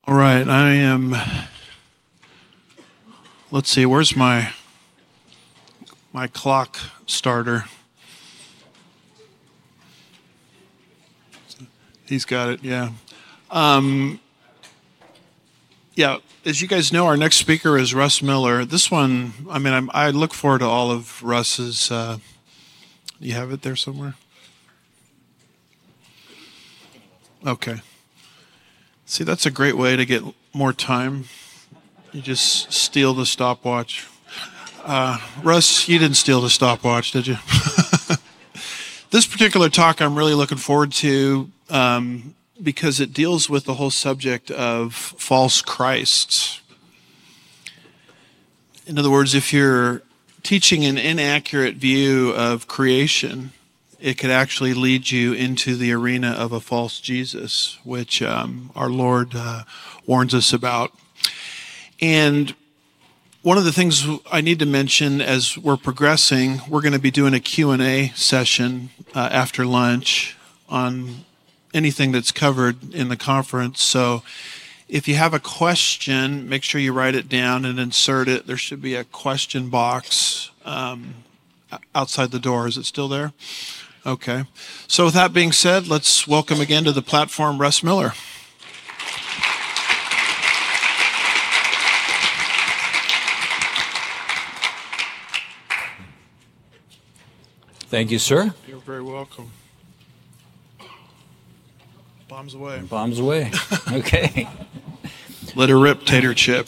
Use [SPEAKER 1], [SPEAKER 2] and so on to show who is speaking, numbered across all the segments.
[SPEAKER 1] All right, let's see, where's my clock starter? He's got it, yeah. Yeah, as you guys know, our next speaker is Russ Miller. This one, I look forward to all of Russ's, you have it there somewhere? Okay. See, that's a great way to get more time. You just steal the stopwatch. Russ, you didn't steal the stopwatch, did you? This particular talk I'm really looking forward to because it deals with the whole subject of false Christs. In other words, if you're teaching an inaccurate view of creation, it could actually lead you into the arena of a false Jesus, which our Lord warns us about. And one of the things I need to mention as we're progressing, we're going to be doing a Q&A session after lunch on anything that's covered in the conference. So if you have a question, make sure you write it down and insert it. There should be a question box outside the door. Is it still there? Okay. So with that being said, let's welcome again to the platform Russ Miller.
[SPEAKER 2] Thank you, sir.
[SPEAKER 1] You're very welcome. Bombs away.
[SPEAKER 2] Bombs away. Okay.
[SPEAKER 1] Let her rip, Tater Chip.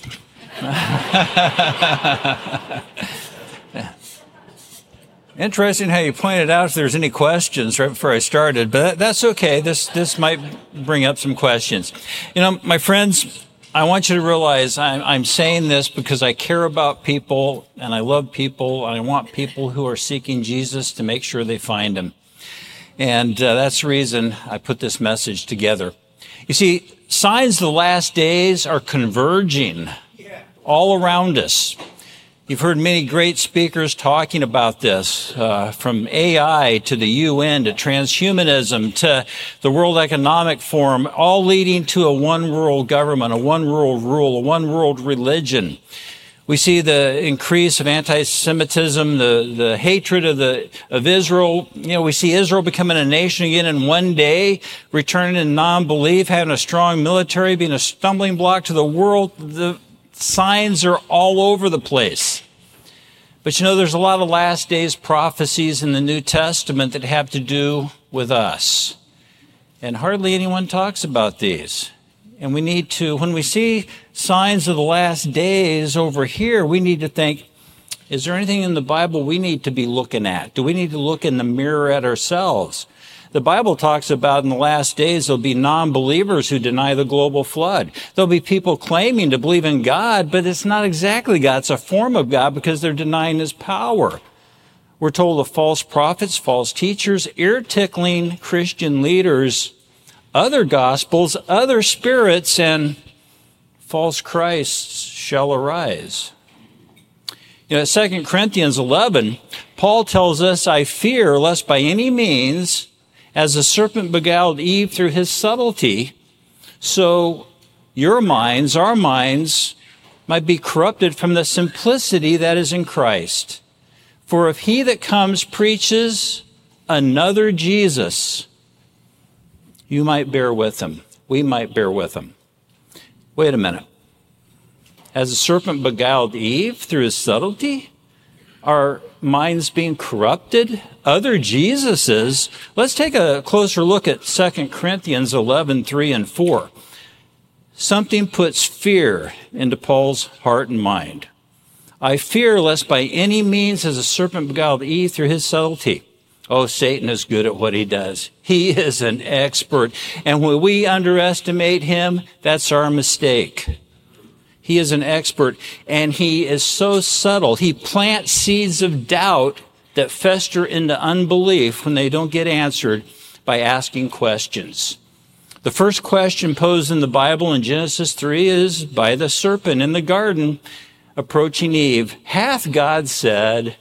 [SPEAKER 2] Interesting how you pointed out if there's any questions right before I started, but that's okay. This might bring up some questions. You know, my friends, I want you to realize I'm saying this because I care about people and I love people and I want people who are seeking Jesus to make sure they find him. And that's the reason I put this message together. You see, signs of the last days are converging all around us. You've heard many great speakers talking about this, from AI to the UN to transhumanism to the World Economic Forum, all leading to a one world government, a one world rule, a one world religion. We see the increase of anti-Semitism, the hatred of Israel. You know, we see Israel becoming a nation again in one day, returning in non-belief, having a strong military, being a stumbling block to the world. The signs are all over the place. But you know, there's a lot of last days prophecies in the New Testament that have to do with us. And hardly anyone talks about these. And we need to, when we see signs of the last days over here, we need to think, is there anything in the Bible we need to be looking at? Do we need to look in the mirror at ourselves? The Bible talks about in the last days there'll be non-believers who deny the global flood. There'll be people claiming to believe in God, but it's not exactly God. It's a form of God because they're denying his power. We're told of false prophets, false teachers, ear-tickling Christian leaders, other gospels, other spirits, and false Christs shall arise. You know, 2 Corinthians 11, Paul tells us, I fear lest by any means, as the serpent beguiled Eve through his subtlety, so your minds, our minds, might be corrupted from the simplicity that is in Christ. For if he that comes preaches another Jesus, you might bear with him. We might bear with him. Wait a minute. As the serpent beguiled Eve through his subtlety, are minds being corrupted? Other Jesuses? Let's take a closer look at 2 Corinthians 11, 3 and 4. Something puts fear into Paul's heart and mind. I fear lest by any means as a serpent beguiled Eve through his subtlety. Oh, Satan is good at what he does. He is an expert. And when we underestimate him, that's our mistake. He is an expert, and he is so subtle. He plants seeds of doubt that fester into unbelief when they don't get answered by asking questions. The first question posed in the Bible in Genesis 3 is by the serpent in the garden approaching Eve. Hath God said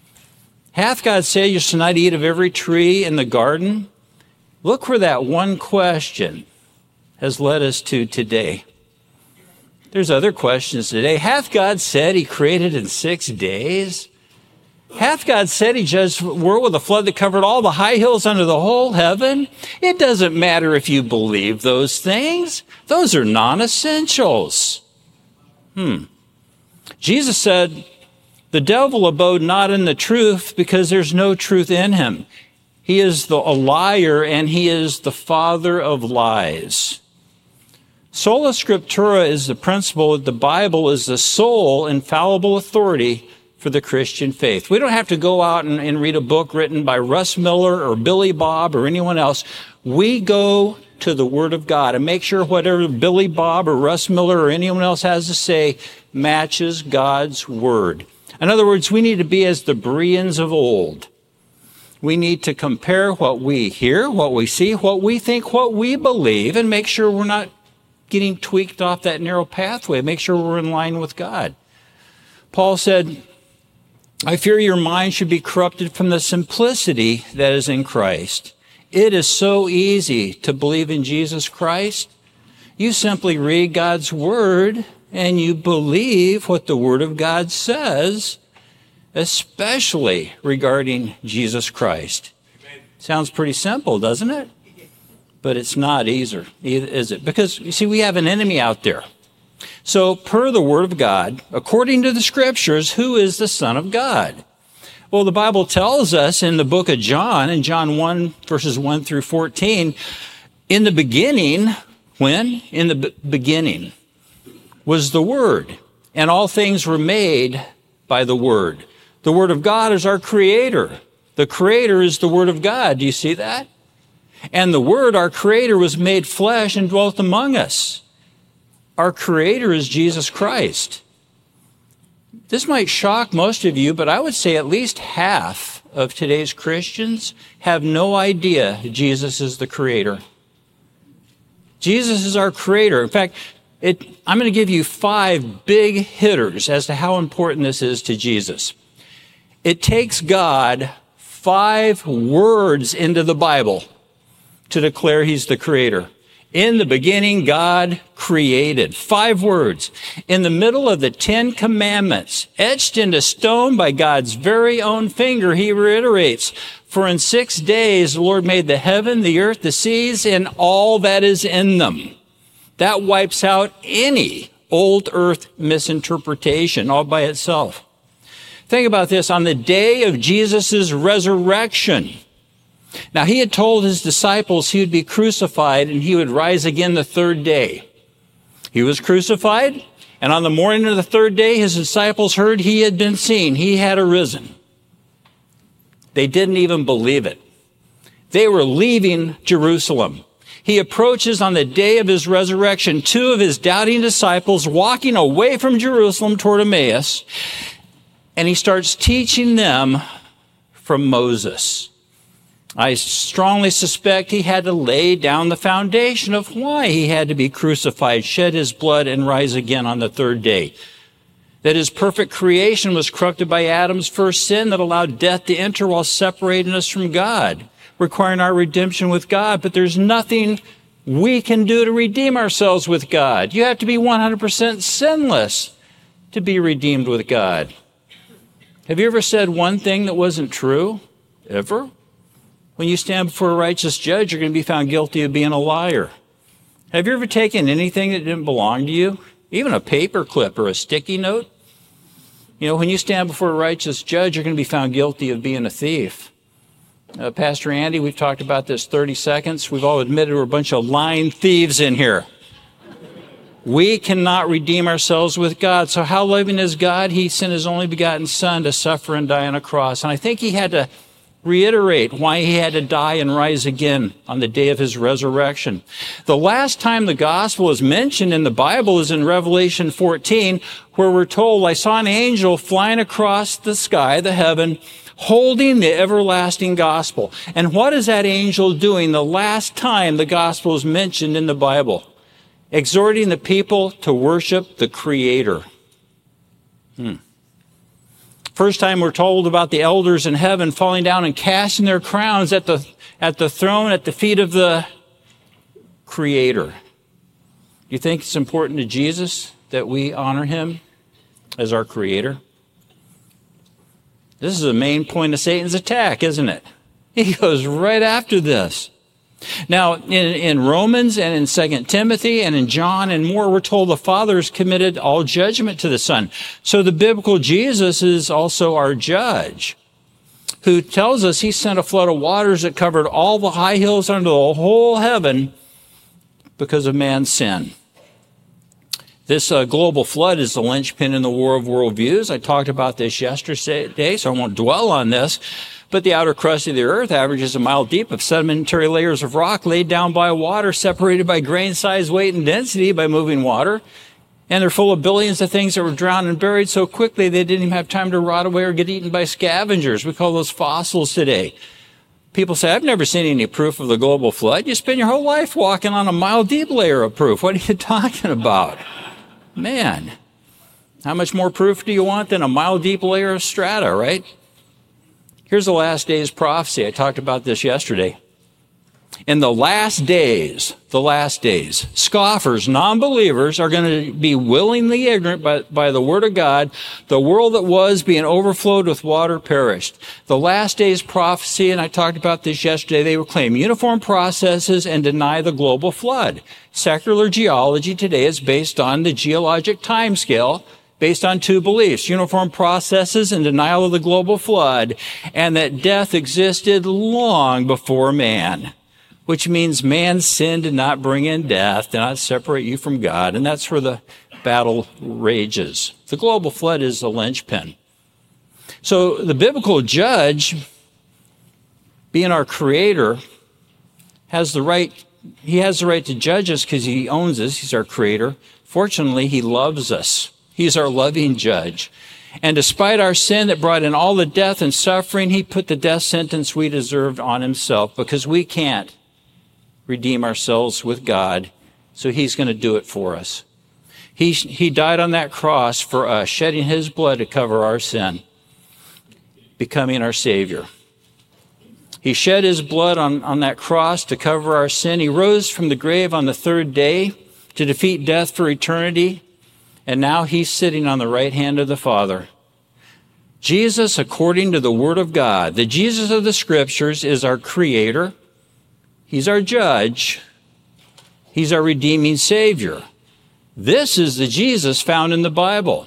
[SPEAKER 2] you shall not eat of every tree in the garden? Look where that one question has led us to today. There's other questions today. Hath God said he created in 6 days? Hath God said he judged the world with a flood that covered all the high hills under the whole heaven? It doesn't matter if you believe those things. Those are non-essentials. Jesus said, the devil abode not in the truth because there's no truth in him. He is a liar and he is the father of lies. Sola Scriptura is the principle that the Bible is the sole infallible authority for the Christian faith. We don't have to go out and read a book written by Russ Miller or Billy Bob or anyone else. We go to the Word of God and make sure whatever Billy Bob or Russ Miller or anyone else has to say matches God's Word. In other words, we need to be as the Bereans of old. We need to compare what we hear, what we see, what we think, what we believe, and make sure we're not getting tweaked off that narrow pathway. Make sure we're in line with God. Paul said, I fear your mind should be corrupted from the simplicity that is in Christ. It is so easy to believe in Jesus Christ. You simply read God's Word and you believe what the Word of God says, especially regarding Jesus Christ. Sounds pretty simple, doesn't it? But it's not either, is it? Because, you see, we have an enemy out there. So, per the Word of God, according to the Scriptures, who is the Son of God? Well, the Bible tells us in the book of John, in John 1, verses 1 through 14, in the beginning, when? In the beginning was the Word, and all things were made by the Word. The Word of God is our Creator. The Creator is the Word of God. Do you see that? And the Word, our Creator, was made flesh and dwelt among us. Our Creator is Jesus Christ. This might shock most of you, but I would say at least half of today's Christians have no idea Jesus is the Creator. Jesus is our Creator. In fact, I'm going to give you 5 big hitters as to how important this is to Jesus. It takes God 5 words into the Bible to declare He's the Creator. In the beginning, God created. 5 words. In the middle of the 10 Commandments, etched into stone by God's very own finger, He reiterates, for in 6 days the Lord made the heaven, the earth, the seas, and all that is in them. That wipes out any old earth misinterpretation all by itself. Think about this. On the day of Jesus' resurrection, now, He had told His disciples He would be crucified and He would rise again the 3rd day. He was crucified, and on the morning of the 3rd day, His disciples heard He had been seen. He had arisen. They didn't even believe it. They were leaving Jerusalem. He approaches on the day of His resurrection 2 of His doubting disciples walking away from Jerusalem toward Emmaus, and He starts teaching them from Moses. I strongly suspect He had to lay down the foundation of why He had to be crucified, shed His blood, and rise again on the 3rd day. That His perfect creation was corrupted by Adam's first sin that allowed death to enter while separating us from God, requiring our redemption with God. But there's nothing we can do to redeem ourselves with God. You have to be 100% sinless to be redeemed with God. Have you ever said one thing that wasn't true? Ever? When you stand before a righteous judge, you're going to be found guilty of being a liar. Have you ever taken anything that didn't belong to you? Even a paper clip or a sticky note? You know, when you stand before a righteous judge, you're going to be found guilty of being a thief. Pastor Andy, we've talked about this 30 seconds. We've all admitted we're a bunch of lying thieves in here. We cannot redeem ourselves with God. So how loving is God? He sent His only begotten Son to suffer and die on a cross. And I think He had to reiterate why He had to die and rise again on the day of His resurrection. The last time the gospel is mentioned in the Bible is in Revelation 14, where we're told, I saw an angel flying across the sky, the heaven, holding the everlasting gospel. And what is that angel doing the last time the gospel is mentioned in the Bible? Exhorting the people to worship the Creator. First time we're told about the elders in heaven falling down and casting their crowns at the throne at the feet of the Creator. You think it's important to Jesus that we honor him as our creator? This is the main point of Satan's attack, isn't it? He goes right after this. Now, in Romans and in 2 Timothy and in John and more, we're told the Father has committed all judgment to the Son. So the biblical Jesus is also our judge, who tells us he sent a flood of waters that covered all the high hills under the whole heaven because of man's sin. This global flood is the linchpin in the war of worldviews. I talked about this yesterday, so I won't dwell on this. But the outer crust of the earth averages a mile deep of sedimentary layers of rock laid down by water, separated by grain size, weight, and density by moving water. And they're full of billions of things that were drowned and buried so quickly they didn't even have time to rot away or get eaten by scavengers. We call those fossils today. People say, I've never seen any proof of the global flood. You spend your whole life walking on a mile deep layer of proof. What are you talking about? Man, how much more proof do you want than a mile deep layer of strata, right? Here's the last days prophecy. I talked about this yesterday. In the last days, scoffers, non-believers are going to be willingly ignorant by the word of God. The world that was being overflowed with water perished. The last days prophecy, and I talked about this yesterday, they will claim uniform processes and deny the global flood. Secular geology today is based on the geologic timescale, based on two beliefs: uniform processes and denial of the global flood, and that death existed long before man. Which means man's sin did not bring in death, did not separate you from God, and that's where the battle rages. The global flood is the linchpin. So the biblical judge, being our creator, has the right to judge us because he owns us. He's our creator. Fortunately, he loves us. He's our loving judge. And despite our sin that brought in all the death and suffering, he put the death sentence we deserved on himself because we can't redeem ourselves with God, so he's going to do it for us. He died on that cross for us, shedding his blood to cover our sin, becoming our Savior. He shed his blood on that cross to cover our sin. He rose from the grave on the third day to defeat death for eternity, and now he's sitting on the right hand of the Father. Jesus, according to the Word of God, the Jesus of the Scriptures, is our Creator. He's our judge. He's our redeeming Savior. This is the Jesus found in the Bible.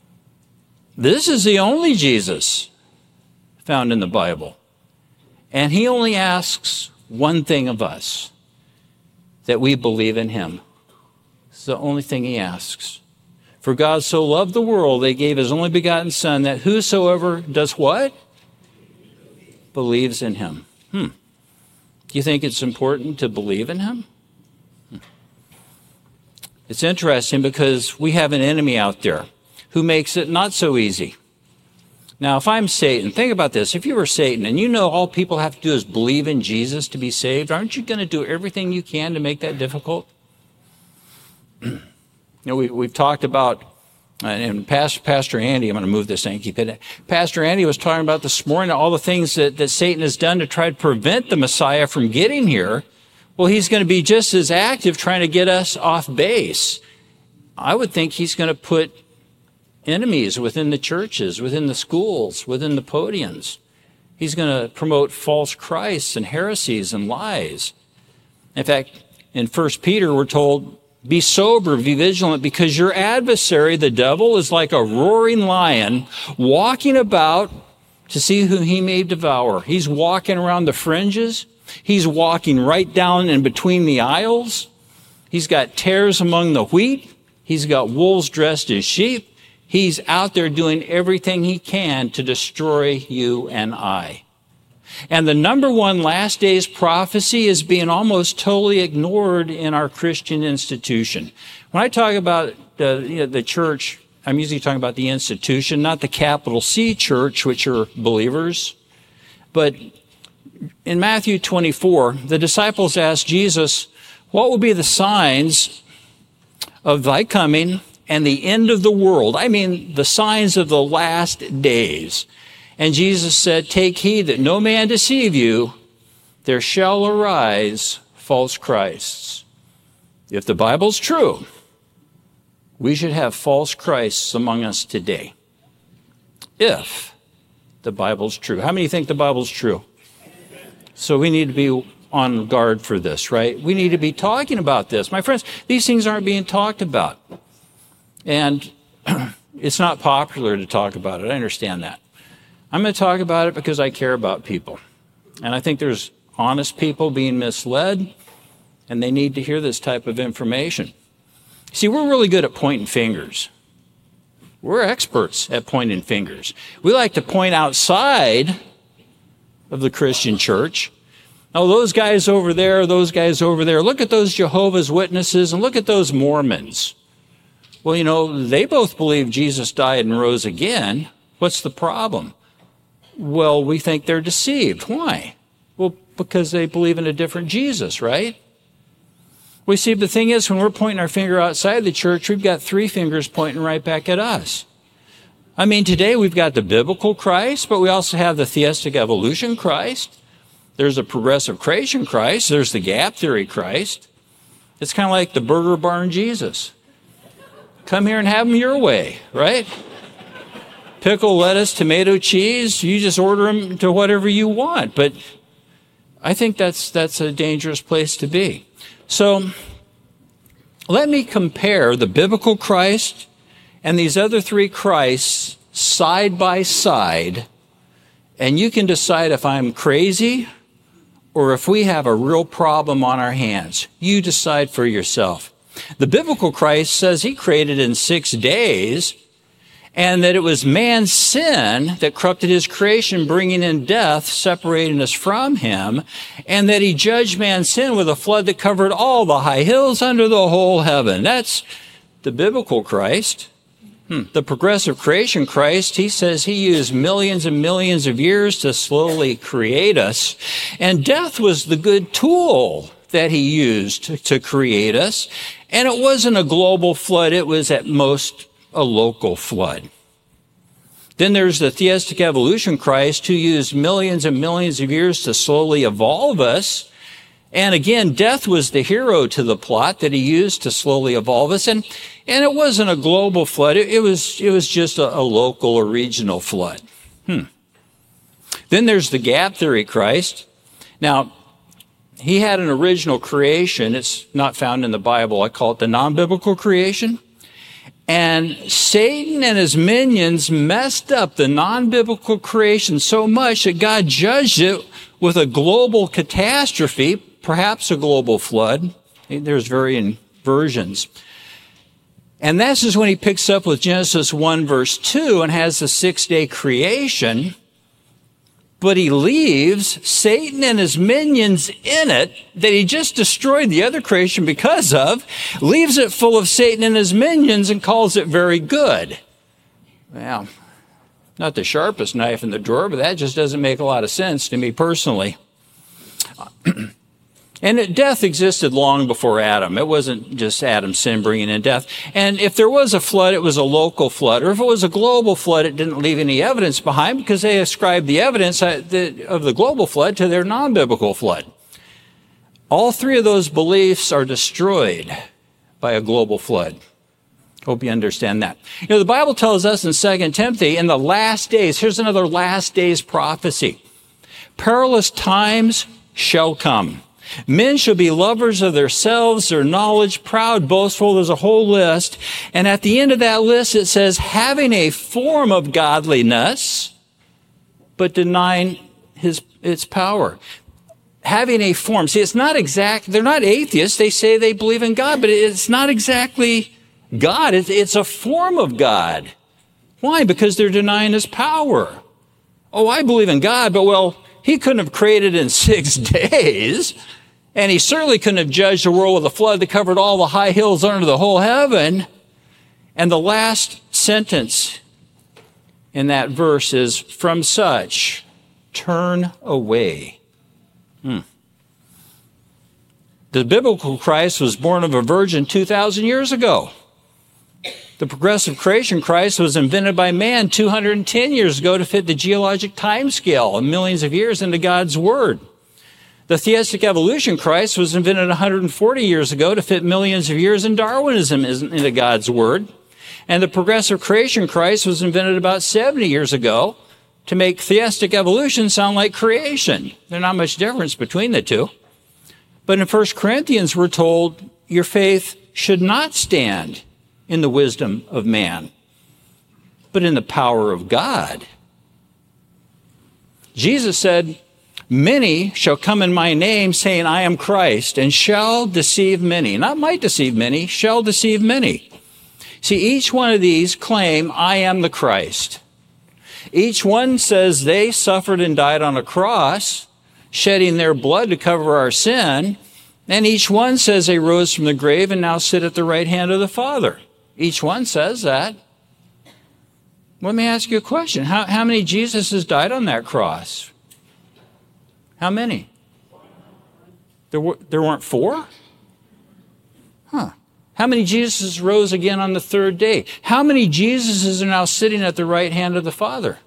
[SPEAKER 2] This is the only Jesus found in the Bible. And he only asks one thing of us, that we believe in him. It's the only thing he asks. For God so loved the world, that he gave his only begotten Son, that whosoever does what? Believes in him. Do you think it's important to believe in him? It's interesting because we have an enemy out there who makes it not so easy. Now, if I'm Satan, think about this. If you were Satan and you know all people have to do is believe in Jesus to be saved, aren't you going to do everything you can to make that difficult? You know, we've talked about, and Pastor Andy, I'm going to move this thing, keep it. Pastor Andy was talking about this morning all the things that Satan has done to try to prevent the Messiah from getting here. Well, he's going to be just as active trying to get us off base. I would think he's going to put enemies within the churches, within the schools, within the podiums. He's going to promote false Christs and heresies and lies. In fact, in 1 Peter, we're told, be sober, be vigilant, because your adversary, the devil, is like a roaring lion walking about to see who he may devour. He's walking around the fringes. He's walking right down in between the aisles. He's got tares among the wheat. He's got wolves dressed as sheep. He's out there doing everything he can to destroy you and I. And the number one last days prophecy is being almost totally ignored in our Christian institution. When I talk about the church, I'm usually talking about the institution, not the capital C church, which are believers. But in Matthew 24, the disciples asked Jesus, what will be the signs of thy coming and the end of the world? I mean, the signs of the last days. And Jesus said, take heed that no man deceive you. There shall arise false Christs. If the Bible's true, we should have false Christs among us today, if the Bible's true. How many think the Bible's true? So we need to be on guard for this, right? We need to be talking about this. My friends, these things aren't being talked about. And it's not popular to talk about it. I understand that. I'm going to talk about it because I care about people. And I think there's honest people being misled, and they need to hear this type of information. See, we're really good at pointing fingers. We're experts at pointing fingers. We like to point outside of the Christian church. Oh, those guys over there, those guys over there. Look at those Jehovah's Witnesses and look at those Mormons. Well, you know, they both believe Jesus died and rose again. What's the problem? Well, we think they're deceived. Why? Well, because they believe in a different Jesus, right? We see, the thing is, when we're pointing our finger outside the church, we've got three fingers pointing right back at us. I mean, today we've got the biblical Christ, but we also have the theistic evolution Christ. There's a progressive creation Christ. There's the gap theory Christ. It's kind of like the Burger Barn Jesus. Come here and have them your way, right? Pickle, lettuce, tomato, cheese. You just order them to whatever you want. But I think that's a dangerous place to be. So let me compare the biblical Christ and these other three Christs side by side, and you can decide if I'm crazy or if we have a real problem on our hands. You decide for yourself. The biblical Christ says he created in 6 days, and that it was man's sin that corrupted his creation, bringing in death, separating us from him, and that he judged man's sin with a flood that covered all the high hills under the whole heaven. That's the biblical Christ. The progressive creation Christ, he says he used millions and millions of years to slowly create us, and death was the good tool that he used to create us, and it wasn't a global flood, it was at most a local flood. Then there's the theistic evolution Christ, who used millions and millions of years to slowly evolve us. And again, death was the hero to the plot that he used to slowly evolve us. And it wasn't a global flood. It was just a local or regional flood. Then there's the gap theory Christ. Now, he had an original creation. It's not found in the Bible. I call it the non-biblical creation. And Satan and his minions messed up the non-biblical creation so much that God judged it with a global catastrophe, perhaps a global flood. There's varying versions. And this is when he picks up with Genesis 1 verse 2 and has the 6-day creation. But he leaves Satan and his minions in it that he just destroyed the other creation because of, leaves it full of Satan and his minions and calls it very good. Well, not the sharpest knife in the drawer, but that just doesn't make a lot of sense to me personally. And death existed long before Adam. It wasn't just Adam's sin bringing in death. And if there was a flood, it was a local flood. Or if it was a global flood, it didn't leave any evidence behind because they ascribed the evidence of the global flood to their non-biblical flood. All three of those beliefs are destroyed by a global flood. Hope you understand that. You know, the Bible tells us in 2 Timothy, in the last days, here's another last days prophecy. Perilous times shall come. Men shall be lovers of themselves, their knowledge, proud, boastful. There's a whole list. And at the end of that list, it says, having a form of godliness, but denying its power. Having a form. See, it's not exact. They're not atheists. They say they believe in God, but it's not exactly God. It's a form of God. Why? Because they're denying his power. Oh, I believe in God, but well, he couldn't have created in 6 days. And he certainly couldn't have judged the world with a flood that covered all the high hills under the whole heaven. And the last sentence in that verse is, from such, turn away. The biblical Christ was born of a virgin 2,000 years ago. The progressive creation Christ was invented by man 210 years ago to fit the geologic time scale of millions of years into God's Word. The theistic evolution Christ was invented 140 years ago to fit millions of years, and Darwinism isn't into God's word. And the progressive creation Christ was invented about 70 years ago to make theistic evolution sound like creation. There's not much difference between the two. But in 1 Corinthians, we're told your faith should not stand in the wisdom of man, but in the power of God. Jesus said, many shall come in my name, saying, I am Christ, and shall deceive many. Not might deceive many, shall deceive many. See, each one of these claim, I am the Christ. Each one says they suffered and died on a cross, shedding their blood to cover our sin. And each one says they rose from the grave and now sit at the right hand of the Father. Each one says that. Let me ask you a question. How many Jesuses died on that cross? How many? There weren't four? Huh. How many Jesuses rose again on the third day? How many Jesuses are now sitting at the right hand of the Father?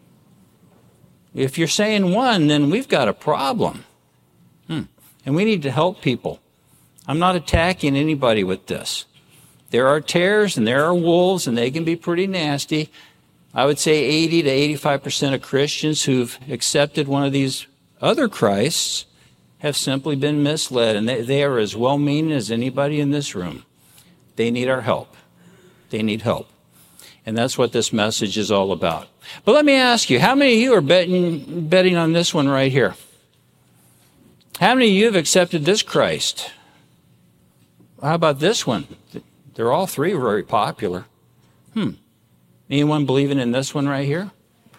[SPEAKER 2] If you're saying one, then we've got a problem. And we need to help people. I'm not attacking anybody with this. There are tares and there are wolves, and they can be pretty nasty. I would say 80 to 85% of Christians who've accepted one of these other Christs have simply been misled, and they are as well-meaning as anybody in this room. They need our help. They need help. And that's what this message is all about. But let me ask you, how many of you are betting on this one right here? How many of you have accepted this Christ? How about this one? They're all three very popular. Anyone believing in this one right here?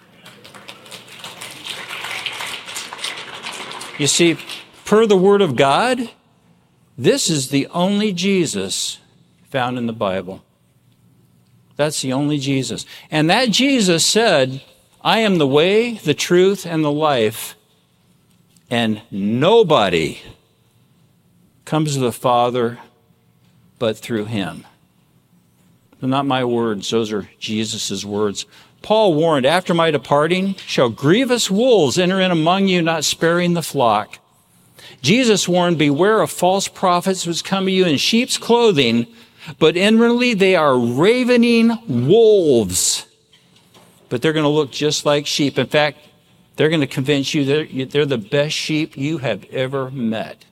[SPEAKER 2] You see, per the Word of God, this is the only Jesus found in the Bible. That's the only Jesus. And that Jesus said, I am the way, the truth, and the life, and nobody comes to the Father but through him. They're not my words, those are Jesus' words. Paul warned, after my departing, shall grievous wolves enter in among you, not sparing the flock. Jesus warned, beware of false prophets who come to you in sheep's clothing, but inwardly they are ravening wolves. But they're going to look just like sheep. In fact, they're going to convince you they're the best sheep you have ever met.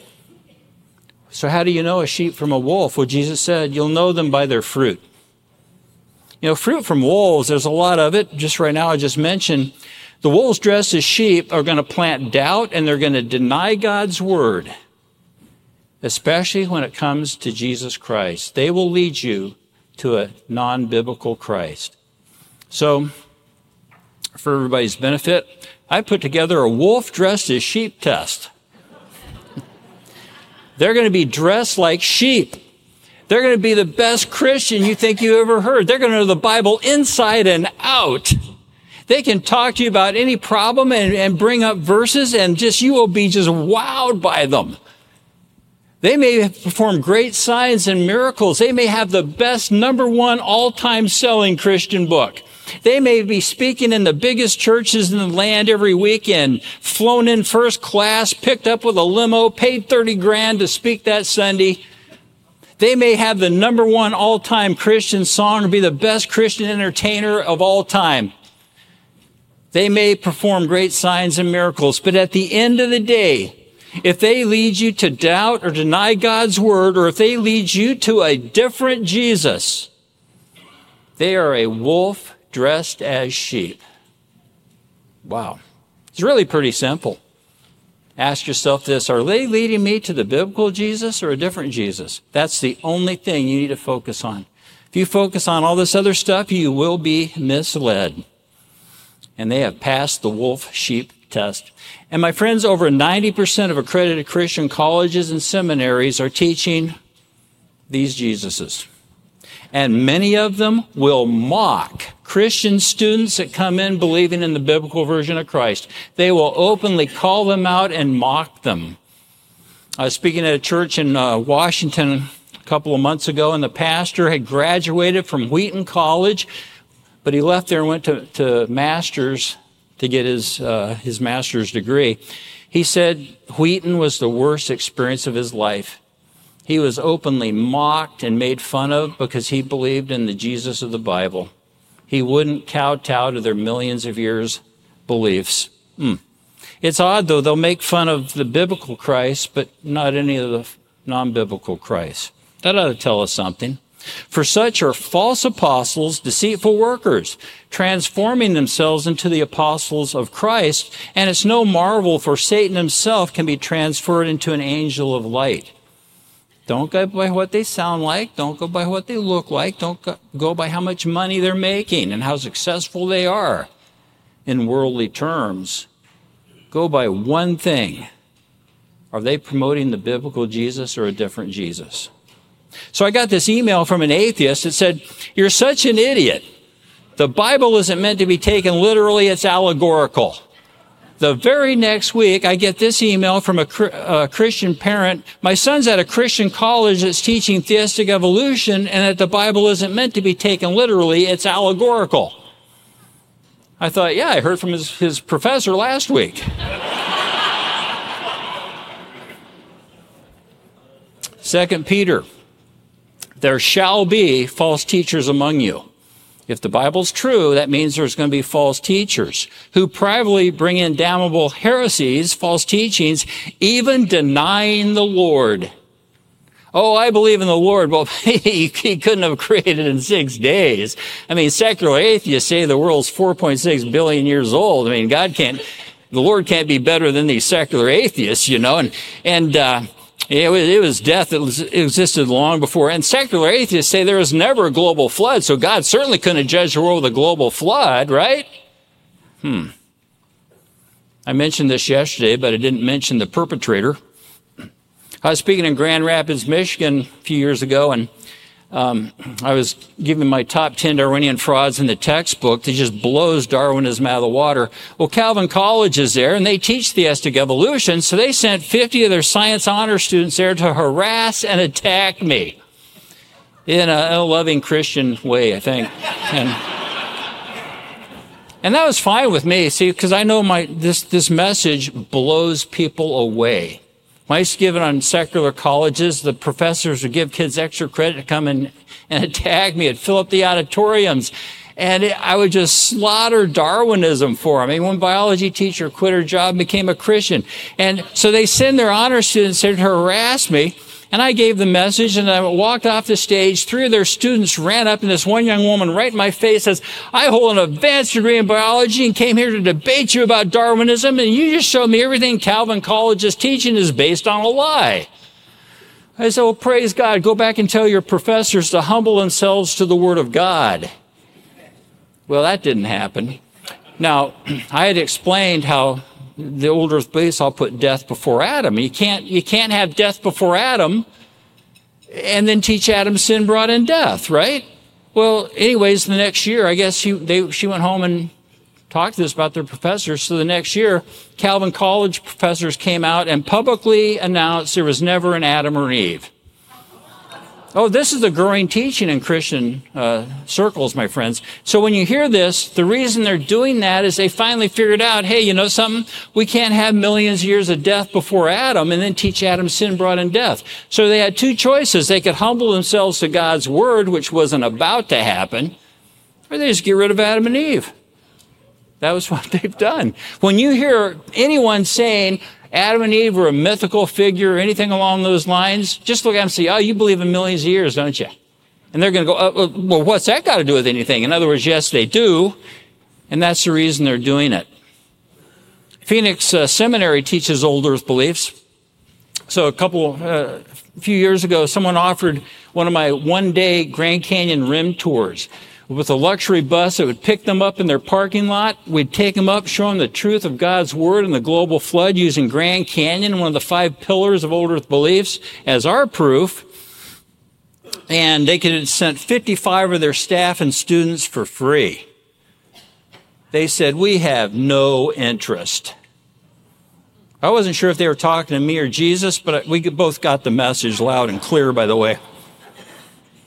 [SPEAKER 2] So how do you know a sheep from a wolf? Well, Jesus said, you'll know them by their fruit. You know, fruit from wolves, there's a lot of it. Just right now, I just mentioned, the wolves dressed as sheep are going to plant doubt and they're going to deny God's word, especially when it comes to Jesus Christ. They will lead you to a non-biblical Christ. So, for everybody's benefit, I put together a wolf dressed as sheep test. They're going to be dressed like sheep. They're going to be the best Christian you think you ever heard. They're going to know the Bible inside and out. They can talk to you about any problem and bring up verses, and just you will be just wowed by them. They may perform great signs and miracles. They may have the best #1 all-time selling Christian book. They may be speaking in the biggest churches in the land every weekend, flown in first class, picked up with a limo, paid $30,000 to speak that Sunday. They may have the #1 all-time Christian song or be the best Christian entertainer of all time. They may perform great signs and miracles, but at the end of the day, if they lead you to doubt or deny God's word, or if they lead you to a different Jesus, they are a wolf dressed as sheep. Wow. It's really pretty simple. Ask yourself this, are they leading me to the biblical Jesus or a different Jesus? That's the only thing you need to focus on. If you focus on all this other stuff, you will be misled. And they have passed the wolf-sheep test. And my friends, over 90% of accredited Christian colleges and seminaries are teaching these Jesuses. And many of them will mock Christian students that come in believing in the biblical version of Christ. They will openly call them out and mock them. I was speaking at a church in Washington a couple of months ago, and the pastor had graduated from Wheaton College, but he left there and went to Masters to get his master's degree. He said Wheaton was the worst experience of his life. He was openly mocked and made fun of because he believed in the Jesus of the Bible. He wouldn't kowtow to their millions of years beliefs. It's odd, though. They'll make fun of the biblical Christ, but not any of the non-biblical Christ. That ought to tell us something. For such are false apostles, deceitful workers, transforming themselves into the apostles of Christ. And it's no marvel, for Satan himself can be transferred into an angel of light. Don't go by what they sound like. Don't go by what they look like. Don't go by how much money they're making and how successful they are in worldly terms. Go by one thing. Are they promoting the biblical Jesus or a different Jesus? So I got this email from an atheist that said, "You're such an idiot. The Bible isn't meant to be taken literally. It's allegorical." The very next week, I get this email from a Christian parent. "My son's at a Christian college that's teaching theistic evolution, and that the Bible isn't meant to be taken literally. It's allegorical." I thought, yeah, I heard from his professor last week. 2 Peter, there shall be false teachers among you. If the Bible's true, that means there's going to be false teachers who privately bring in damnable heresies, false teachings, even denying the Lord. Oh, I believe in the Lord. Well, he couldn't have created in 6 days. I mean, secular atheists say the world's 4.6 billion years old. I mean, the Lord can't be better than these secular atheists, you know, it was death that existed long before. And secular atheists say there was never a global flood, so God certainly couldn't have judged the world with a global flood, right? I mentioned this yesterday, but I didn't mention the perpetrator. I was speaking in Grand Rapids, Michigan a few years ago, and I was giving my top 10 Darwinian frauds in the textbook that just blows Darwinism out of the water. Well, Calvin College is there, and they teach theistic evolution, so they sent 50 of their science honor students there to harass and attack me in a loving Christian way, I think. And that was fine with me, see, because I know this message blows people away. When I used to give it on secular colleges, the professors would give kids extra credit to come and attack me. It'd fill up the auditoriums. And I would just slaughter Darwinism for them. I mean, one biology teacher quit her job and became a Christian. And so they send their honor students there to harass me. And I gave the message, and I walked off the stage. 3 of their students ran up, and this one young woman right in my face says, "I hold an advanced degree in biology and came here to debate you about Darwinism, and you just showed me everything Calvin College is teaching is based on a lie." I said, "Well, praise God. Go back and tell your professors to humble themselves to the Word of God." Well, that didn't happen. Now, I had explained how the old earth beliefs all put death before Adam. You can't have death before Adam and then teach Adam's sin brought in death, right? Well, anyways, the next year, I guess she went home and talked to us about their professors. So the next year, Calvin College professors came out and publicly announced there was never an Adam or an Eve. Oh, this is the growing teaching in Christian circles, my friends. So when you hear this, the reason they're doing that is they finally figured out, hey, you know something? We can't have millions of years of death before Adam and then teach Adam's sin brought in death. So they had 2 choices. They could humble themselves to God's word, which wasn't about to happen, or they just get rid of Adam and Eve. That was what they've done. When you hear anyone saying Adam and Eve were a mythical figure or anything along those lines, just look at them and say, "Oh, you believe in millions of years, don't you?" And they're going to go, "Well, what's that got to do with anything?" In other words, yes, they do. And that's the reason they're doing it. Phoenix Seminary teaches old earth beliefs. So a few years ago, someone offered one of my one-day Grand Canyon rim tours with a luxury bus that would pick them up in their parking lot. We'd take them up, show them the truth of God's word and the global flood using Grand Canyon, one of the 5 pillars of old earth beliefs, as our proof. And they could have sent 55 of their staff and students for free. They said, "We have no interest." I wasn't sure if they were talking to me or Jesus, but we both got the message loud and clear, by the way.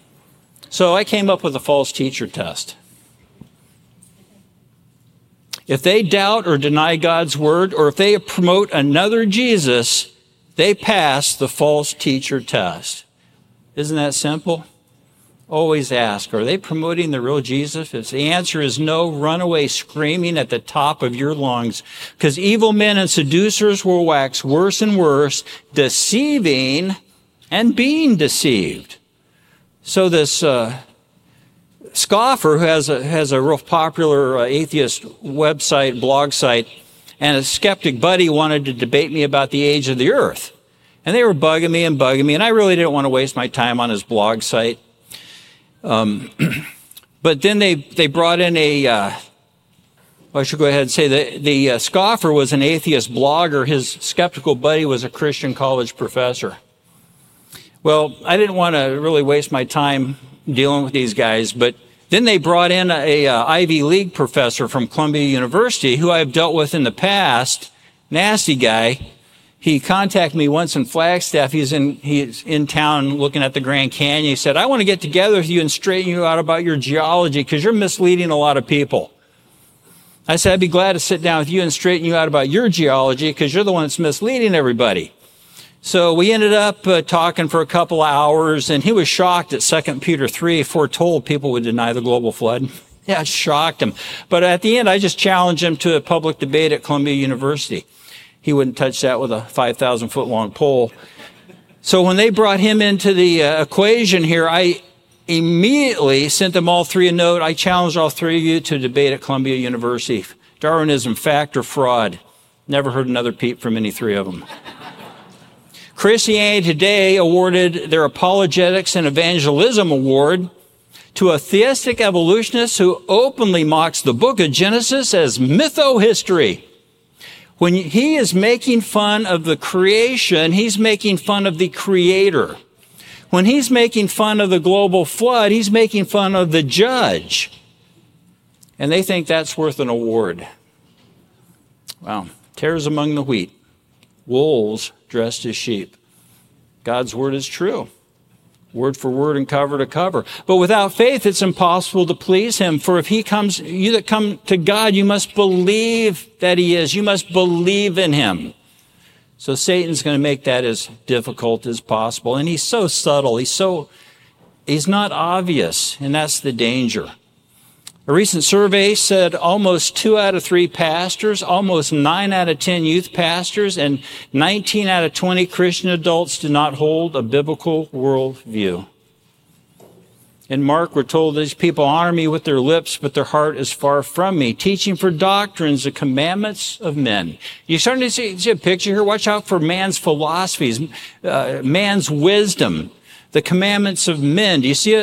[SPEAKER 2] So I came up with a false teacher test. If they doubt or deny God's word, or if they promote another Jesus, they pass the false teacher test. Isn't that simple? Always ask, are they promoting the real Jesus? If the answer is no, run away screaming at the top of your lungs, because evil men and seducers will wax worse and worse, deceiving and being deceived. So this scoffer who has a real popular atheist website, blog site, and a skeptic buddy wanted to debate me about the age of the earth. And they were bugging me, and I really didn't want to waste my time on his blog site. But then they brought in I should go ahead and say the scoffer was an atheist blogger. His skeptical buddy was a Christian college professor. Well, I didn't want to really waste my time dealing with these guys, but then they brought in a Ivy League professor from Columbia University who I've dealt with in the past. Nasty guy. He contacted me once in Flagstaff. He's in town looking at the Grand Canyon. He said, I want to get together with you and straighten you out about your geology because you're misleading a lot of people. I said, I'd be glad to sit down with you and straighten you out about your geology because you're the one that's misleading everybody. So we ended up talking for a couple of hours, and he was shocked that 2 Peter 3 foretold people would deny the global flood. Yeah, it shocked him. But at the end, I just challenged him to a public debate at Columbia University. He wouldn't touch that with a 5,000-foot long pole. So when they brought him into the equation here, I immediately sent them all three a note. I challenged all three of you to debate at Columbia University. Darwinism, fact or fraud? Never heard another peep from any three of them. Christianity Today awarded their Apologetics and Evangelism Award to a theistic evolutionist who openly mocks the book of Genesis as mytho-history. When he is making fun of the creation, he's making fun of the creator. When he's making fun of the global flood, he's making fun of the judge. And they think that's worth an award. Wow. Tares among the wheat. Wolves dressed as sheep. God's word is true. Word for word and cover to cover. But without faith, it's impossible to please him. For if you that come to God, you must believe that he is. You must believe in him. So Satan's going to make that as difficult as possible. And he's so subtle. He's not obvious. And that's the danger. A recent survey said almost 2 out of 3 pastors, almost 9 out of 10 youth pastors, and 19 out of 20 Christian adults do not hold a biblical worldview. In Mark, we're told these people honor me with their lips, but their heart is far from me, teaching for doctrines the commandments of men. You're starting to see a picture here. Watch out for man's philosophies, man's wisdom. The commandments of men. Do you see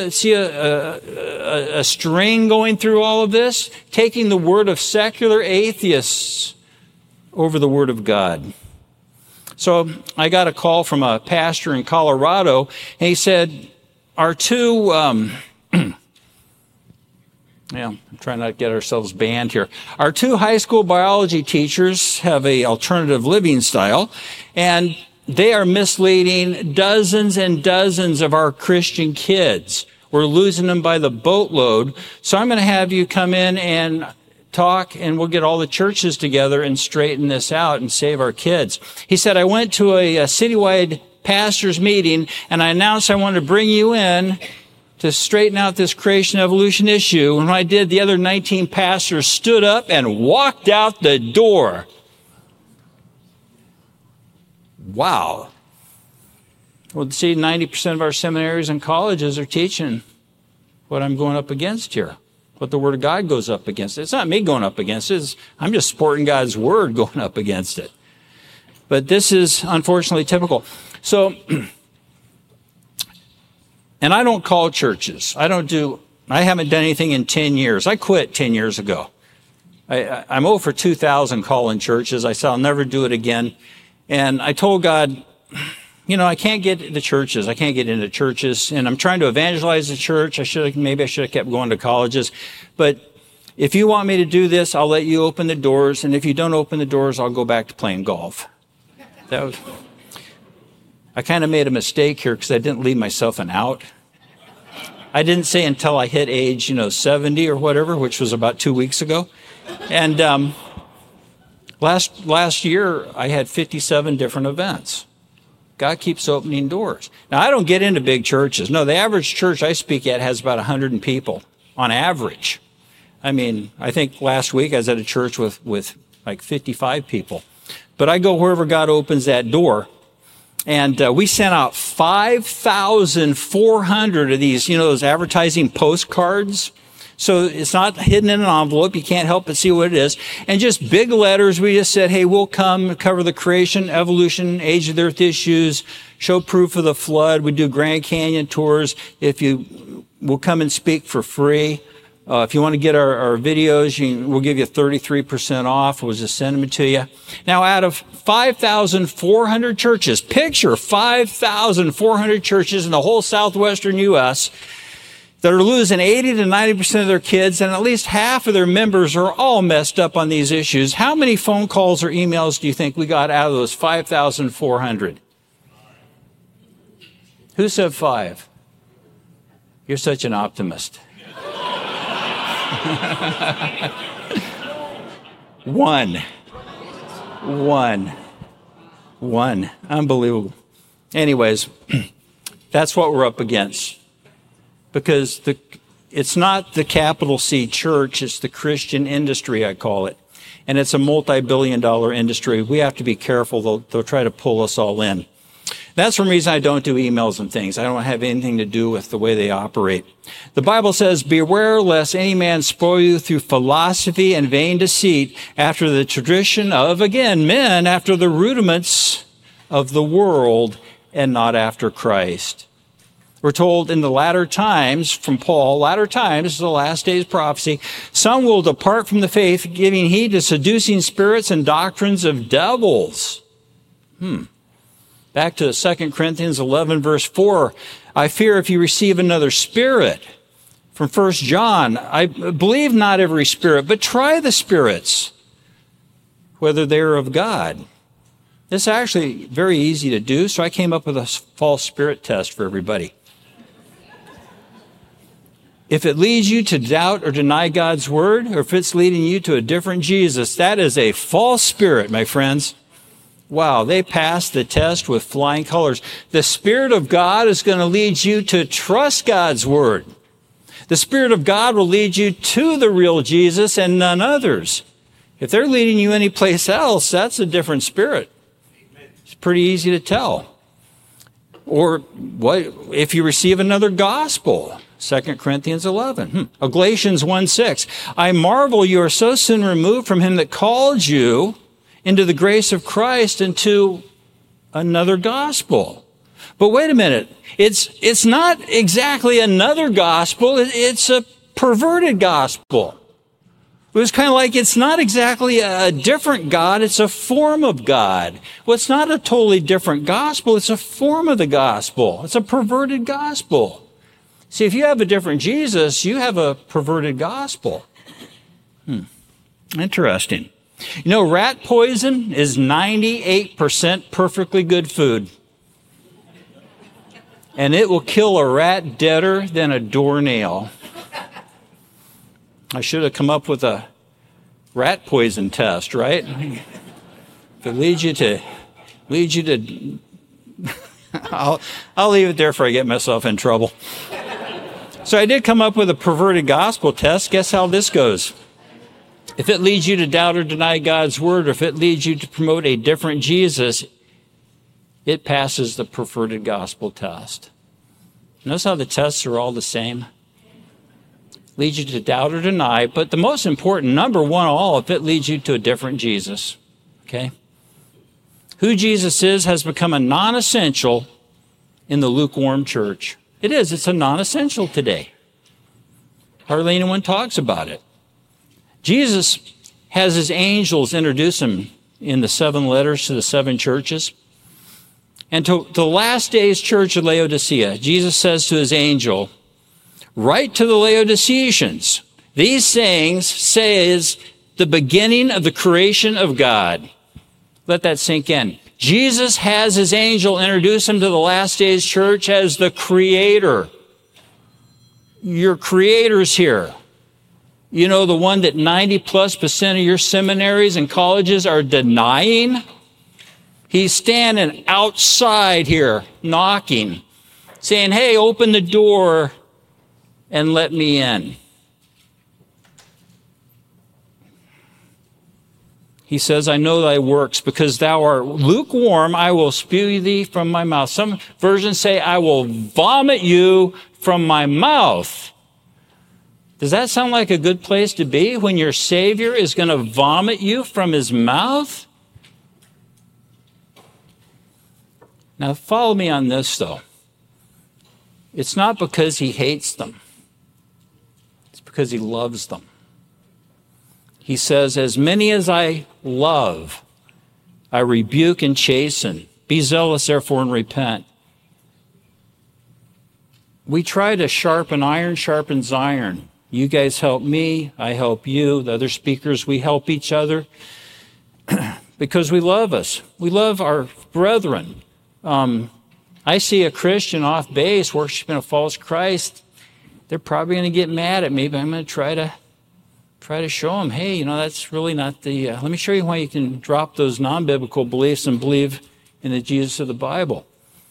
[SPEAKER 2] a string going through all of this? Taking the word of secular atheists over the word of God. So I got a call from a pastor in Colorado, and he said, our two, I'm trying not to get ourselves banned here. Our 2 high school biology teachers have a alternative living style, and they are misleading dozens and dozens of our Christian kids. We're losing them by the boatload. So I'm going to have you come in and talk, and we'll get all the churches together and straighten this out and save our kids. He said, I went to a citywide pastors meeting, and I announced I wanted to bring you in to straighten out this creation evolution issue. When I did, the other 19 pastors stood up and walked out the door. Wow. Well, see, 90% of our seminaries and colleges are teaching what I'm going up against here, what the Word of God goes up against. It's not me going up against it. I'm just supporting God's Word going up against it. But this is unfortunately typical. So, and I don't call churches. I haven't done anything in 10 years. I quit 10 years ago. I'm over 2,000 calling churches. I said I'll never do it again. And I told God, I can't get the churches. I can't get into churches. And I'm trying to evangelize the church. Maybe I should have kept going to colleges. But if you want me to do this, I'll let you open the doors. And if you don't open the doors, I'll go back to playing golf. I kind of made a mistake here because I didn't leave myself an out. I didn't say until I hit age, 70 or whatever, which was about 2 weeks ago. And last year, I had 57 different events. God keeps opening doors. Now, I don't get into big churches. No, the average church I speak at has about 100 people on average. I mean, I think last week I was at a church with like 55 people. But I go wherever God opens that door. And we sent out 5,400 of these, those advertising postcards. So it's not hidden in an envelope. You can't help but see what it is. And just big letters. We just said, hey, we'll come cover the creation, evolution, age of the earth issues, show proof of the flood. We do Grand Canyon tours. We'll come and speak for free. If you want to get our videos, we'll give you 33% off. We'll just send them to you. Now, out of 5,400 churches, picture 5,400 churches in the whole southwestern U.S., that are losing 80 to 90% of their kids, and at least half of their members are all messed up on these issues. How many phone calls or emails do you think we got out of those 5,400? Who said 5? You're such an optimist. 1. Unbelievable. Anyways, that's what we're up against. Because it's not the capital C church, it's the Christian industry, I call it. And it's a multi-billion-dollar industry. We have to be careful. They'll try to pull us all in. That's one reason I don't do emails and things. I don't have anything to do with the way they operate. The Bible says, beware lest any man spoil you through philosophy and vain deceit, after the tradition of, again, men, after the rudiments of the world, and not after Christ. We're told in the latter times, from Paul, latter times is the last days prophecy, some will depart from the faith, giving heed to seducing spirits and doctrines of devils. Back to 2 Corinthians 11, verse 4. I fear if you receive another spirit. From 1 John, I believe not every spirit, but try the spirits, whether they're of God. This is actually very easy to do, so I came up with a false spirit test for everybody. If it leads you to doubt or deny God's word, or if it's leading you to a different Jesus, that is a false spirit, my friends. Wow, they passed the test with flying colors. The Spirit of God is going to lead you to trust God's word. The Spirit of God will lead you to the real Jesus and none others. If they're leading you anyplace else, that's a different spirit. It's pretty easy to tell. Or what if you receive another gospel? 2 Corinthians 11. Galatians 1:6. I marvel you are so soon removed from him that called you into the grace of Christ into another gospel. But wait a minute. It's not exactly another gospel. It's a perverted gospel. It was kind of like it's not exactly a different God. It's a form of God. Well, it's not a totally different gospel. It's a form of the gospel. It's a perverted gospel. See, if you have a different Jesus, you have a perverted gospel. Interesting. Rat poison is 98% perfectly good food. And it will kill a rat deader than a doornail. I should have come up with a rat poison test, right? If it leads you to I'll leave it there before I get myself in trouble. So I did come up with a perverted gospel test. Guess how this goes? If it leads you to doubt or deny God's word, or if it leads you to promote a different Jesus, it passes the perverted gospel test. Notice how the tests are all the same? Leads you to doubt or deny, but the most important, number one of all, if it leads you to a different Jesus. Okay? Who Jesus is has become a non-essential in the lukewarm church. It is. It's a non-essential today. Hardly anyone talks about it. Jesus has his angels introduce him in the 7 letters to the 7 churches. And to the last days church of Laodicea, Jesus says to his angel, write to the Laodiceans, these sayings says the beginning of the creation of God. Let that sink in. Jesus has his angel introduce him to the last days church as the creator. your creator's here. You know, the one that 90+% of your seminaries and colleges are denying? He's standing outside here, knocking, saying, hey, open the door and let me in. He says, I know thy works, because thou art lukewarm, I will spew thee from my mouth. Some versions say, I will vomit you from my mouth. Does that sound like a good place to be when your Savior is going to vomit you from his mouth? Now, follow me on this, though. It's not because he hates them. It's because he loves them. He says, as many as I love, I rebuke and chasten. Be zealous, therefore, and repent. We try to sharpen iron sharpens iron. You guys help me, I help you. The other speakers, we help each other because we love us. We love our brethren. I see a Christian off base worshiping a false Christ. They're probably going to get mad at me, but I'm going to try to show them, hey, that's really not the, let me show you why you can drop those non-biblical beliefs and believe in the Jesus of the Bible.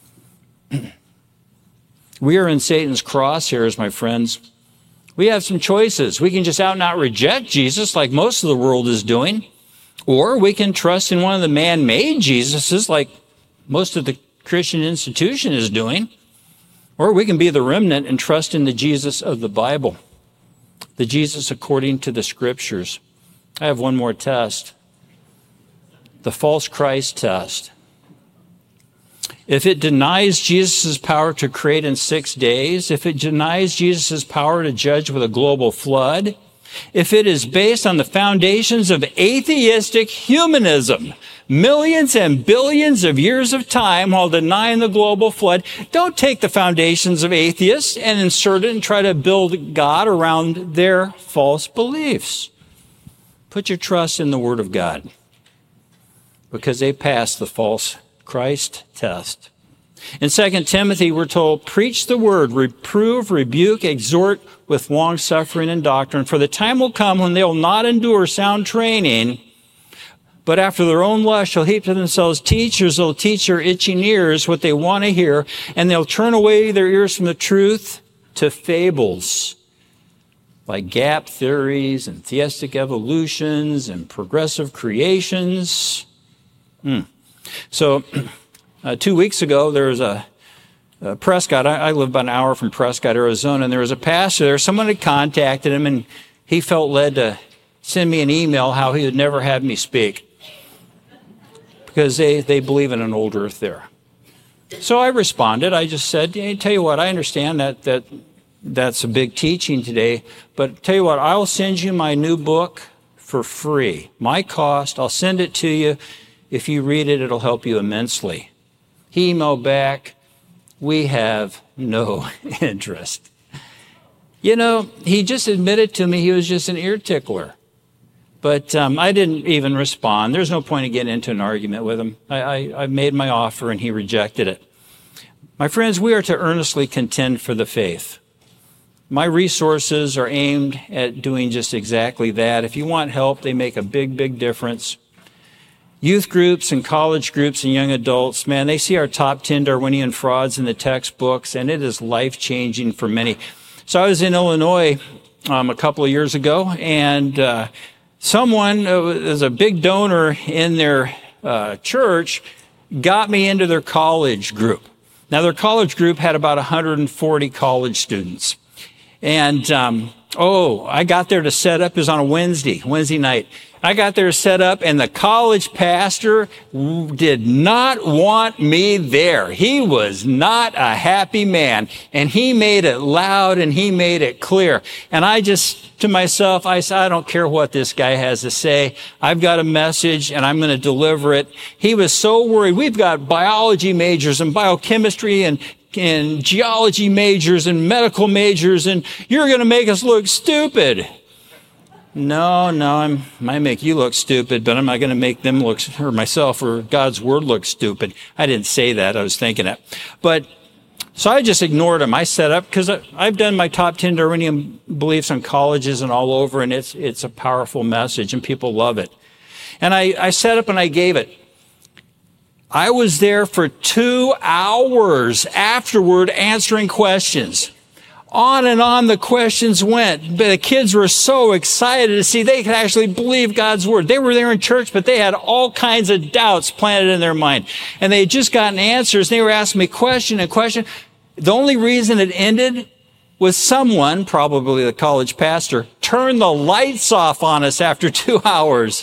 [SPEAKER 2] We are in Satan's crosshairs, my friends. We have some choices. We can just out and out reject Jesus like most of the world is doing, or we can trust in one of the man-made Jesuses like most of the Christian institution is doing, or we can be the remnant and trust in the Jesus of the Bible. The Jesus according to the Scriptures. I have one more test. The false Christ test. If it denies Jesus' power to create in 6 days, if it denies Jesus' power to judge with a global flood, if it is based on the foundations of atheistic humanism, millions and billions of years of time while denying the global flood, don't take the foundations of atheists and insert it and try to build God around their false beliefs. Put your trust in the Word of God, because they passed the false Christ test. In 2 Timothy, we're told, preach the word, reprove, rebuke, exhort with long suffering and doctrine, for the time will come when they will not endure sound training, but after their own lust shall heap to themselves teachers who will teach their itching ears what they want to hear, and they'll turn away their ears from the truth to fables, like gap theories and theistic evolutions and progressive creations. So 2 weeks ago, there was a Prescott. I live about an hour from Prescott, Arizona, and there was a pastor there. Someone had contacted him, and he felt led to send me an email how he would never have me speak, because they believe in an old earth there. So I responded. I just said, tell you what, I understand that's a big teaching today, but tell you what, I'll send you my new book for free. My cost, I'll send it to you. If you read it, it'll help you immensely. He emailed back, we have no interest. He just admitted to me he was just an ear tickler. But I didn't even respond. There's no point in getting into an argument with him. I made my offer and he rejected it. My friends, we are to earnestly contend for the faith. My resources are aimed at doing just exactly that. If you want help, they make a big, big difference. Youth groups and college groups and young adults, man, they see our top 10 Darwinian frauds in the textbooks, and it is life-changing for many. So I was in Illinois a couple of years ago, and someone as a big donor in their church got me into their college group. Now, their college group had about 140 college students. And, I got there to set up. It was on a Wednesday night. I got there to set up, and the college pastor did not want me there. He was not a happy man, and he made it loud and he made it clear. And I just, to myself, I said, I don't care what this guy has to say. I've got a message and I'm going to deliver it. He was so worried. We've got biology majors and biochemistry and geology majors and medical majors, and you're going to make us look stupid. No, I might make you look stupid, but I'm not going to make them look, or myself or God's word look stupid. I didn't say that. I was thinking it. But So I just ignored them. I set up, because I've done my top 10 Darwinian beliefs on colleges and all over, and it's a powerful message, and people love it. And I set up and I gave it. I was there for 2 hours afterward answering questions. On and on the questions went. But the kids were so excited to see they could actually believe God's word. They were there in church, but they had all kinds of doubts planted in their mind. And they had just gotten answers. They were asking me question and question. The only reason it ended was someone, probably the college pastor, turned the lights off on us after 2 hours.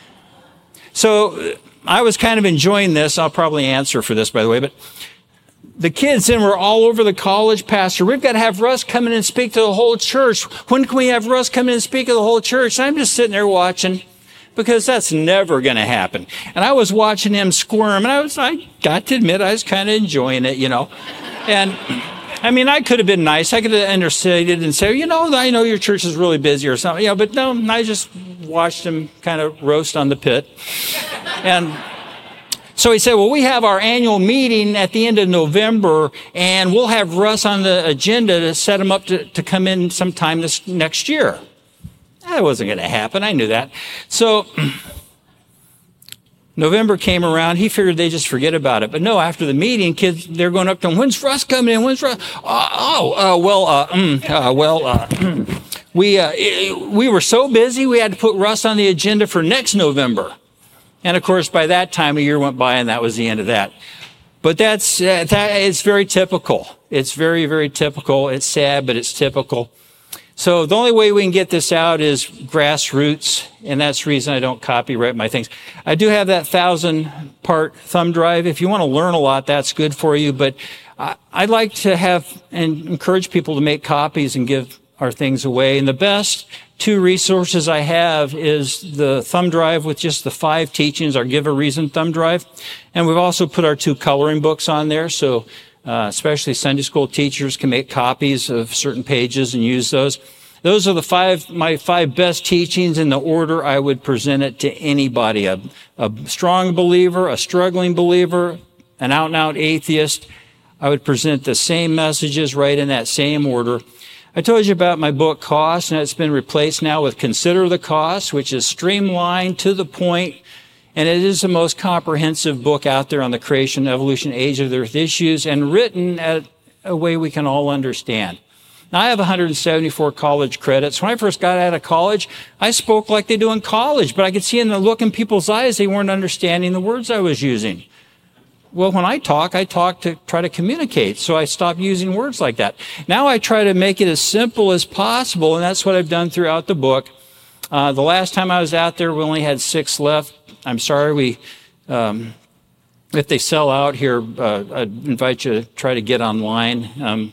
[SPEAKER 2] So I was kind of enjoying this. I'll probably answer for this, by the way, but the kids then were all over the college. Pastor, we've got to have Russ come in and speak to the whole church. When can we have Russ come in and speak to the whole church? And I'm just sitting there watching, because that's never going to happen. And I was watching him squirm, and I got to admit, I was kind of enjoying it, And I mean, I could have been nice. I could have interceded and said, I know your church is really busy or something. But no, I just watched him kind of roast on the pit. And so he said, well, we have our annual meeting at the end of November, and we'll have Russ on the agenda to set him up to come in sometime this next year. That wasn't going to happen. I knew that. So November came around. He figured they just forget about it. But no, after the meeting, kids, they're going up to him, when's Russ coming in? When's Russ? We were so busy, we had to put Russ on the agenda for next November. And of course, by that time, a year went by, and that was the end of that. But it's very typical. It's very, very typical. It's sad, but it's typical. So the only way we can get this out is grassroots, and that's the reason I don't copyright my things. I do have that 1,000-part thumb drive. If you want to learn a lot, that's good for you. But I'd like to have and encourage people to make copies and give our things away. And the best 2 resources I have is the thumb drive with just the 5 teachings, our Give a Reason thumb drive. And we've also put our 2 coloring books on there. So especially Sunday school teachers can make copies of certain pages and use those. Those are my 5 best teachings in the order I would present it to anybody. A strong believer, a struggling believer, an out-and-out atheist. I would present the same messages right in that same order. I told you about my book, Cost, and it's been replaced now with Consider the Cost, which is streamlined, to the point, and it is the most comprehensive book out there on the creation, evolution, age of the earth issues, and written at a way we can all understand. Now, I have 174 college credits. When I first got out of college, I spoke like they do in college, but I could see in the look in people's eyes they weren't understanding the words I was using. Well, when I talk to try to communicate, so I stopped using words like that. Now I try to make it as simple as possible, and that's what I've done throughout the book. The last time I was out there, we only had 6 left. I'm sorry, if they sell out here, I'd invite you to try to get online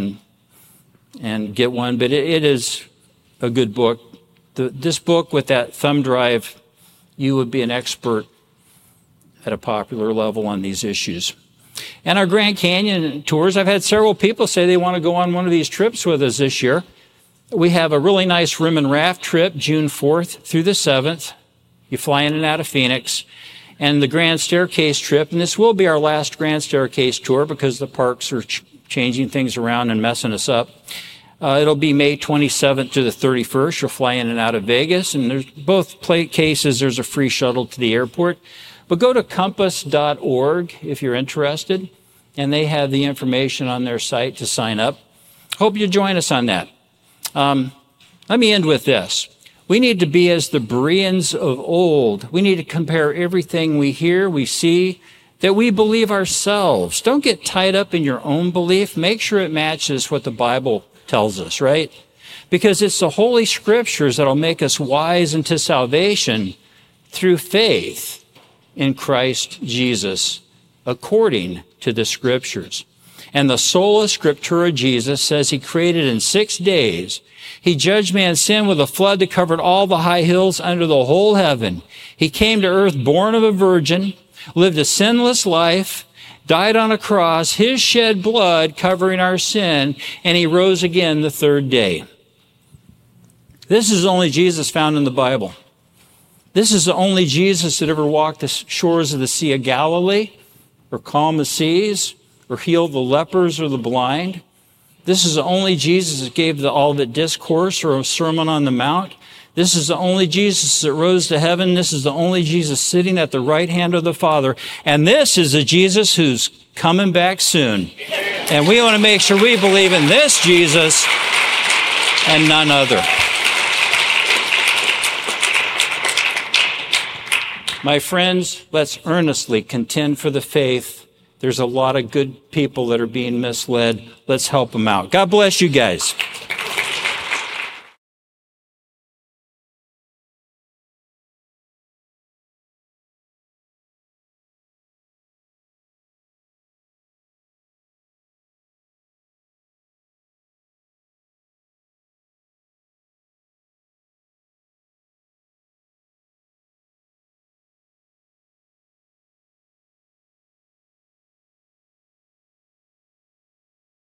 [SPEAKER 2] and get one. But it is a good book. This book with that thumb drive, you would be an expert at a popular level on these issues. And our Grand Canyon tours, I've had several people say they want to go on one of these trips with us this year. We have a really nice rim and raft trip, June 4th through the 7th. You fly in and out of Phoenix. And the Grand Staircase trip, and this will be our last Grand Staircase tour because the parks are changing things around and messing us up. It'll be May 27th to the 31st. You'll fly in and out of Vegas, and there's both cases. There's a free shuttle to the airport. But go to compass.org if you're interested, and they have the information on their site to sign up. Hope you join us on that. Let me end with this. We need to be as the Bereans of old. We need to compare everything we hear, we see, that we believe ourselves. Don't get tied up in your own belief. Make sure it matches what the Bible tells us, right? Because it's the Holy Scriptures that'll make us wise unto salvation through faith in Christ Jesus, according to the Scriptures. And the sola scriptura Jesus says he created in 6 days. He judged man's sin with a flood that covered all the high hills under the whole heaven. He came to earth born of a virgin, lived a sinless life, died on a cross, his shed blood covering our sin, and he rose again the 3rd day. This is only Jesus found in the Bible. This is the only Jesus that ever walked the shores of the Sea of Galilee or calmed the seas or heal the lepers or the blind. This is the only Jesus that gave the Olivet Discourse or a Sermon on the Mount. This is the only Jesus that rose to heaven. This is the only Jesus sitting at the right hand of the Father. And this is a Jesus who's coming back soon. And we want to make sure we believe in this Jesus and none other. My friends, let's earnestly contend for the faith. There's a lot of good people that are being misled. Let's help them out. God bless you guys.